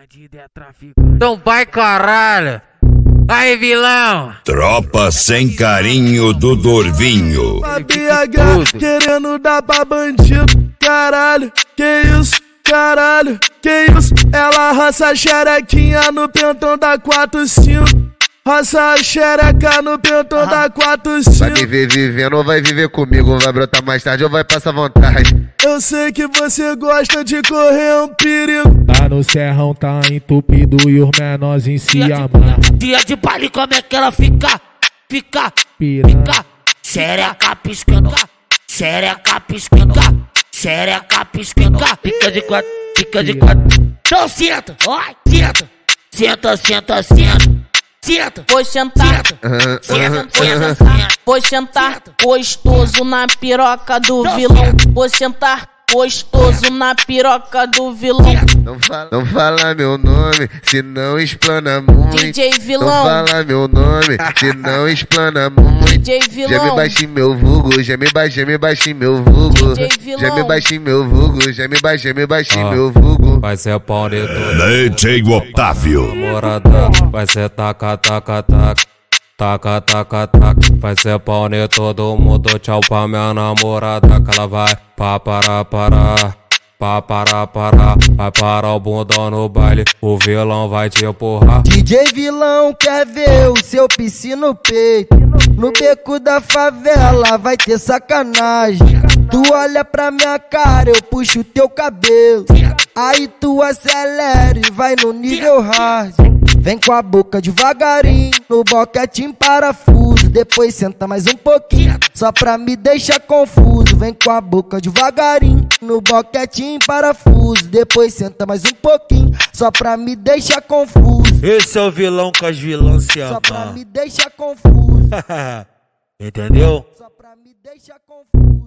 bandido é traficante. Então vai, caralho. Aí, vilão. Tropa sem carinho do Dorvinho. A BH querendo dar pra bandido. Caralho, que isso? Caralho, que isso? Ela raça xerequinha no pentão da 45. Raça xereca no pentão da 45. Vai viver vivendo ou vai viver comigo? Vai brotar mais tarde ou vai passar vontade? Eu sei que você gosta de correr um perigo. Lá no serrão tá entupido e os menorzinhos se amarram. Dia de baile, como é que ela fica? Fica, Piranha. xereca piscando, xereca piscando, xereca piscando. Fica de quatro, fica de quatro. Então senta, ai, senta. Senta, senta, senta. Senta, vou sentar, vou sentar gostoso na piroca do vilão. Vou sentar gostoso na piroca do vilão. Não fala meu nome, senão explana muito. DJ vilão. Não fala meu nome, senão explana muito. DJ vilão. Já me baixei meu vulgo, já me baixei meu vulgo. DJ vilão. Já me baixei meu vulgo, já me baixei meu vulgo. Vai ser pau de tudo. DJ Otávio. Namorada, vai ser taca, taca, taca. Taca, taca, taca. Vai ser pau de todo mundo. Tchau pra minha namorada. Que ela vai parar. Vai parar o bundão no baile. O vilão vai te empurrar. DJ vilão quer ver o seu PC no peito. No beco da favela vai ter sacanagem. Tu olha pra minha cara, eu puxo teu cabelo. Aí tu acelera e vai no nível hard. Vem com a boca devagarinho, no boquete em parafuso. Depois senta mais um pouquinho, só pra me deixar confuso. Vem com a boca devagarinho, no boquete em parafuso. Depois senta mais um pouquinho, só pra me deixar confuso. Esse é o vilão com as vilãs se amam. Só pra me deixar confuso. Entendeu? Só pra me deixar confuso.